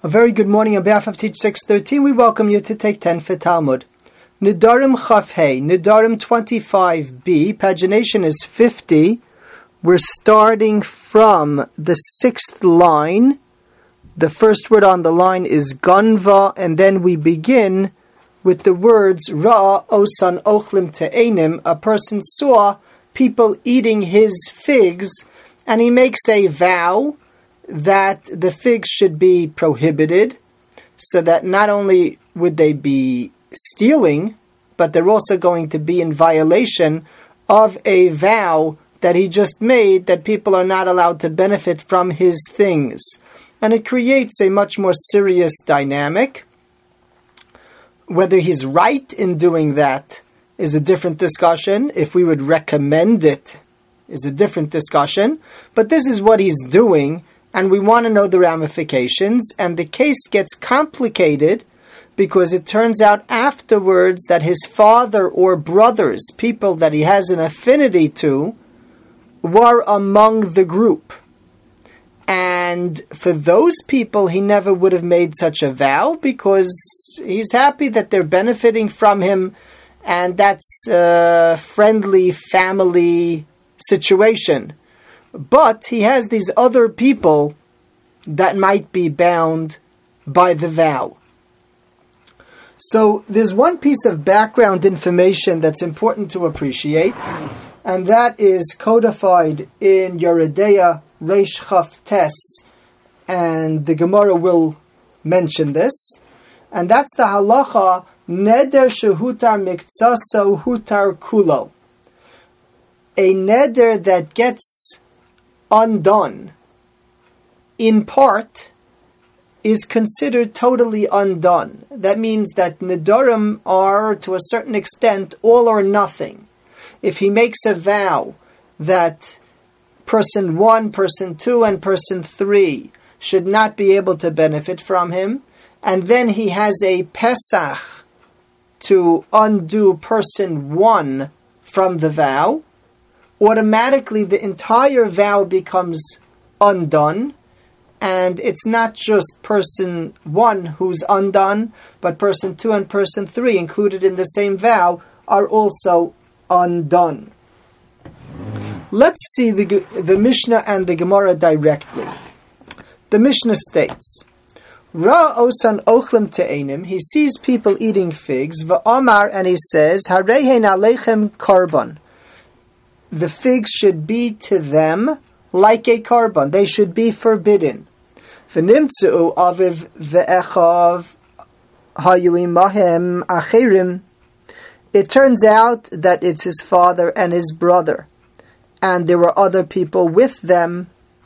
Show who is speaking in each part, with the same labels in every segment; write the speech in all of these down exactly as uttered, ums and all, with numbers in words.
Speaker 1: A very good morning on behalf of Teach six thirteen. We welcome you to take ten for Talmud. Nidarim Chaf Hey, Nidarim twenty-five b, pagination is fifty. We're starting from the sixth line. The first word on the line is Ganva, and then we begin with the words Ra'a Osan Ochlim Te'enim. A person saw people eating his figs, and he makes a vow that the figs should be prohibited, so that not only would they be stealing, but they're also going to be in violation of a vow that he just made, that people are not allowed to benefit from his things. And it creates a much more serious dynamic. Whether he's right in doing that is a different discussion. If we would recommend it is a different discussion. But this is what he's doing, and we want to know the ramifications, and the case gets complicated because it turns out afterwards that his father or brothers, people that he has an affinity to, were among the group. And for those people, he never would have made such a vow because he's happy that they're benefiting from him, and that's a friendly family situation. But he has these other people that might be bound by the vow. So there's one piece of background information that's important to appreciate, and that is codified in Yeridea Reish Chaf Tes, and the Gemara will mention this, and that's the halacha neder shehutar miktsaso hutar kulo. A neder that gets undone in part is considered totally undone. That means that nedarim are, to a certain extent, all or nothing. If he makes a vow that person one, person two, and person three should not be able to benefit from him, and then he has a Pesach to undo person one from the vow, automatically the entire vow becomes undone, and it's not just person one who's undone, but person two and person three included in the same vow are also undone. Let's see the the Mishnah and the Gemara directly. The Mishnah states, Ra osan ochlem te'enim, he sees people eating figs, va'amar, and he says, Harehen aleichem karban, the figs should be to them like a karban, they should be forbidden. V'nimtzu aviv ve'echav hayu imahem acherim, it turns out that it's his father and his brother, and there were other people with them.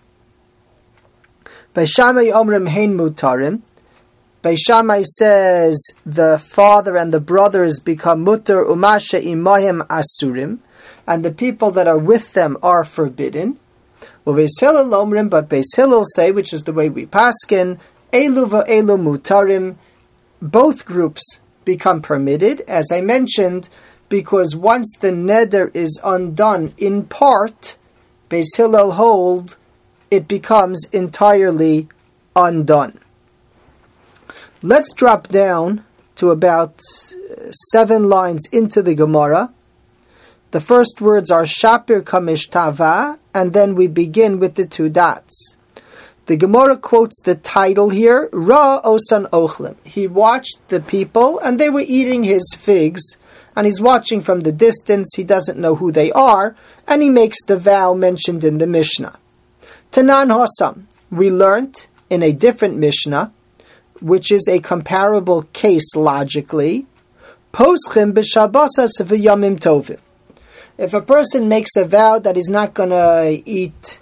Speaker 1: Beis Shammai omrim hein mutarim. Beis Shammai says the father and the brothers become mutar umasha imahem asurim, and the people that are with them are forbidden. Well, Beis Hillel omrim, but Beis Hillel say, which is the way we paskin, elu va'elu mutarim, both groups become permitted, as I mentioned, because once the neder is undone in part, Beis Hillel hold, it becomes entirely undone. Let's drop down to about seven lines into the Gemara. The first words are Shapir Kamishtava, and then we begin with the two dots. The Gemara quotes the title here, Ra Osan Ochlim. He watched the people, and they were eating his figs, and he's watching from the distance, he doesn't know who they are, and he makes the vow mentioned in the Mishnah. Tanan Hosam, we learnt in a different Mishnah, which is a comparable case logically, Poschim b'Shabbosas v'Yamim Tovim. If a person makes a vow that he's not going to eat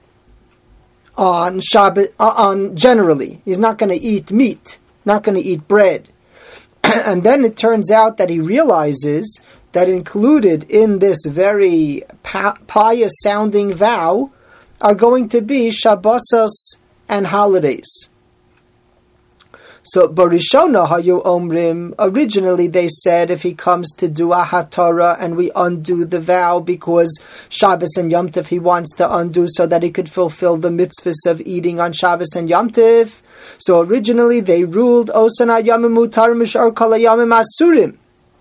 Speaker 1: on Shabbat, on generally, he's not going to eat meat, not going to eat bread, and then it turns out that he realizes that included in this very pious-sounding vow are going to be Shabbosos and holidays. So, Barishona Hayu Omrim, originally they said if he comes to do a Hatara and we undo the vow because Shabbos and Yom Tov he wants to undo so that he could fulfill the mitzvahs of eating on Shabbos and Yom Tov, So originally they ruled Osana Yamim Mutar Mishar Kala Yamim Asurim.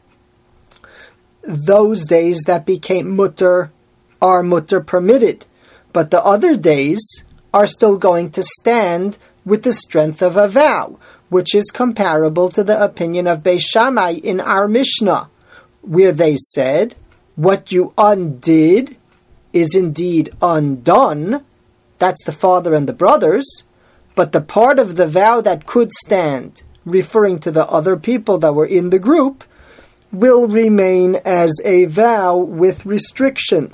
Speaker 1: Those days that became mutter are mutter permitted, but the other days are still going to stand with the strength of a vow, which is comparable to the opinion of Beis Shammai in our Mishnah, where they said, what you undid is indeed undone. That's the father and the brothers, but the part of the vow that could stand, referring to the other people that were in the group, will remain as a vow with restriction.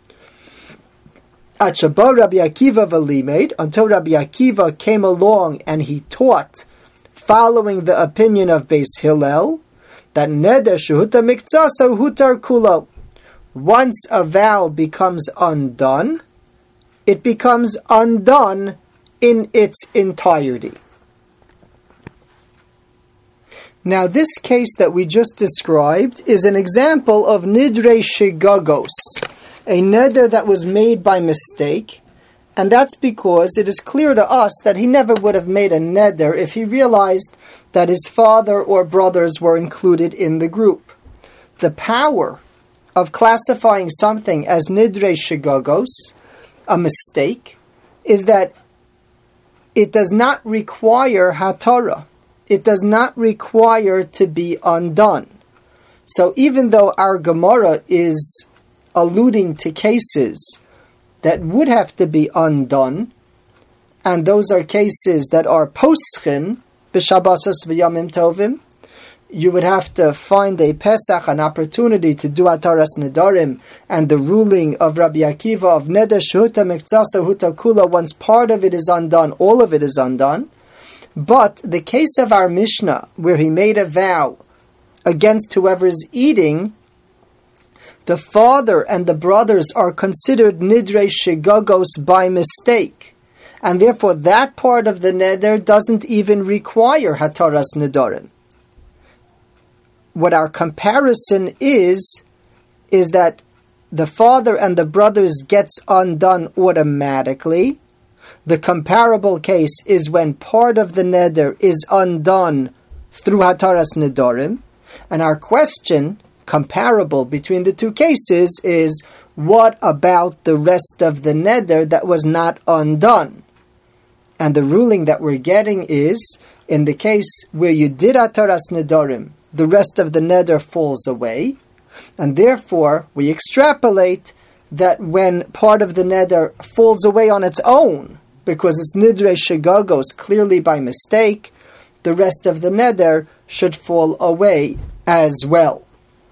Speaker 1: Achabah Rabbi Akiva v'limed, until Rabbi Akiva came along and he taught, following the opinion of Beis Hillel, that neder shehuta miktsasa hutar kulo. Once a vow becomes undone, it becomes undone in its entirety. Now, this case that we just described is an example of nidrei shigagos, a neder that was made by mistake, and that's because it is clear to us that he never would have made a neder if he realized that his father or brothers were included in the group. The power of classifying something as nidrei shigagos, a mistake, is that it does not require hatara. It does not require to be undone. So even though our Gemara is alluding to cases that would have to be undone, and those are cases that are poschin, b'shabbasos v'yamim tovim, you would have to find a Pesach, an opportunity to do Ataras Nedarim, and the ruling of Rabbi Akiva of Neder Shehuta Miktsasa Huta Kula, once part of it is undone, all of it is undone. But the case of our Mishnah, where he made a vow against whoever is eating, the father and the brothers are considered Nidrei Shigagos by mistake. And therefore that part of the Neder doesn't even require Hataras Nedarim. What our comparison is, is that the father and the brothers gets undone automatically. The comparable case is when part of the neder is undone through Hataras Nedarim. And our question, comparable between the two cases, is what about the rest of the neder that was not undone? And the ruling that we're getting is, in the case where you did Hataras Nedarim, the rest of the neder falls away, and therefore we extrapolate that when part of the neder falls away on its own, because it's nidrei shigagos, clearly by mistake, the rest of the neder should fall away as well.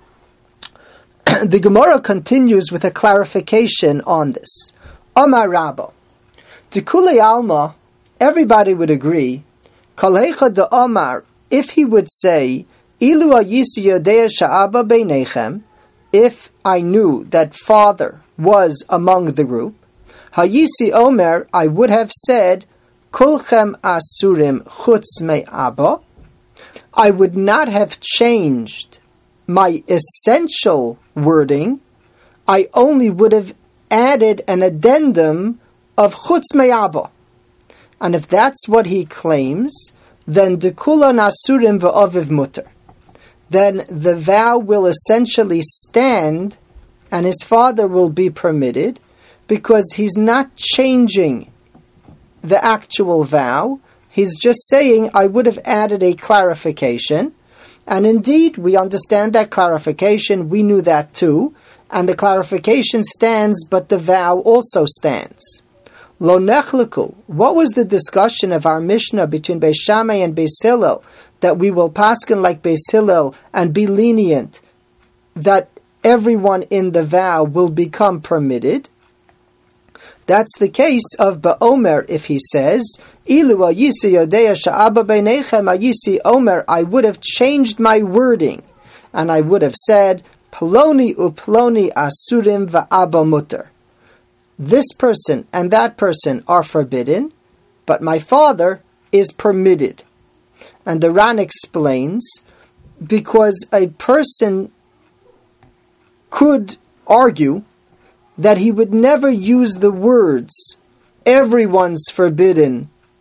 Speaker 1: The Gemara continues with a clarification on this. Amar Rabba, to Kulei Alma, everybody would agree, Kalecha de Amar, if he would say, Ilu ayisi yodea sha'aba beinechem, if I knew that father was among the group, Hayisi Omer, I would have said, Kulchem asurim chutz me abba. I would not have changed my essential wording. I only would have added an addendum of chutz me abba. And if that's what he claims, then dekulan asurim v'aviv muter. Then the vow will essentially stand and his father will be permitted, because he's not changing the actual vow. He's just saying, I would have added a clarification. And indeed, we understand that clarification. We knew that too. And the clarification stands, but the vow also stands. Lo nechleku. What was the discussion of our Mishnah between Beis Shammai and Beis Hillel, that we will paskin like Beis Hillel and be lenient, that everyone in the vow will become permitted? That's the case of Ba'omer, if he says, Ilu ayisi yodea sha'aba beinechem ayisi Omer, I would have changed my wording, and I would have said, Ploni uploni asurim va'aba muter. This person and that person are forbidden, but my father is permitted. And the Ran explains, because a person could argue that he would never use the words, everyone's forbidden,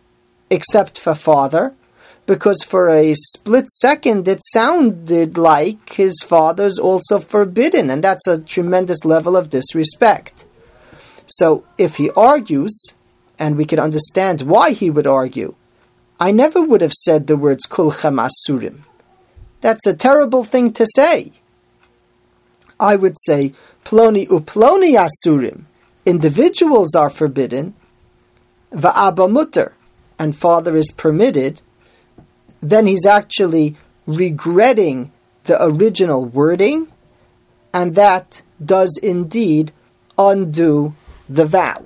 Speaker 1: except for father, because for a split second it sounded like his father's also forbidden, and that's a tremendous level of disrespect. So if he argues, and we can understand why he would argue, I never would have said the words kulchem asurim. That's a terrible thing to say. I would say ploni uploni asurim. Individuals are forbidden, va'aba mutter, and father is permitted. Then he's actually regretting the original wording, and that does indeed undo the vow.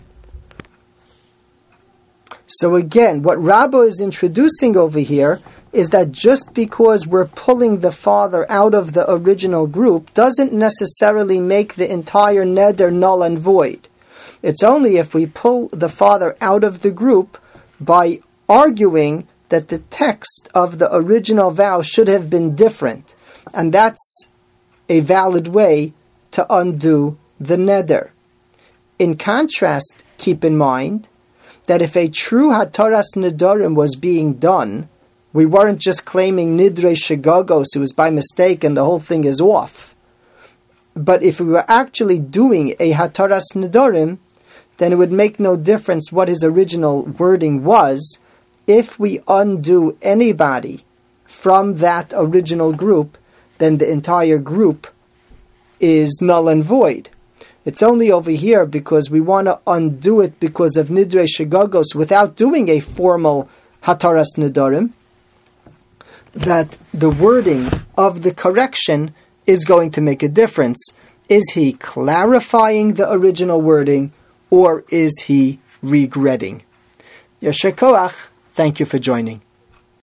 Speaker 1: So again, what Rabbi is introducing over here is that just because we're pulling the father out of the original group doesn't necessarily make the entire neder null and void. It's only if we pull the father out of the group by arguing that the text of the original vow should have been different. And that's a valid way to undo the neder. In contrast, keep in mind that if a true Hataras Nedarim was being done, we weren't just claiming Nidre Shegagos, it was by mistake and the whole thing is off. But if we were actually doing a Hataras Nedarim, then it would make no difference what his original wording was. If we undo anybody from that original group, then the entire group is null and void. It's only over here because we want to undo it because of Nidre Shegagos without doing a formal Hataras Nedarim, that the wording of the correction is going to make a difference. Is he clarifying the original wording, or is he regretting? Yasher koach. Thank you for joining.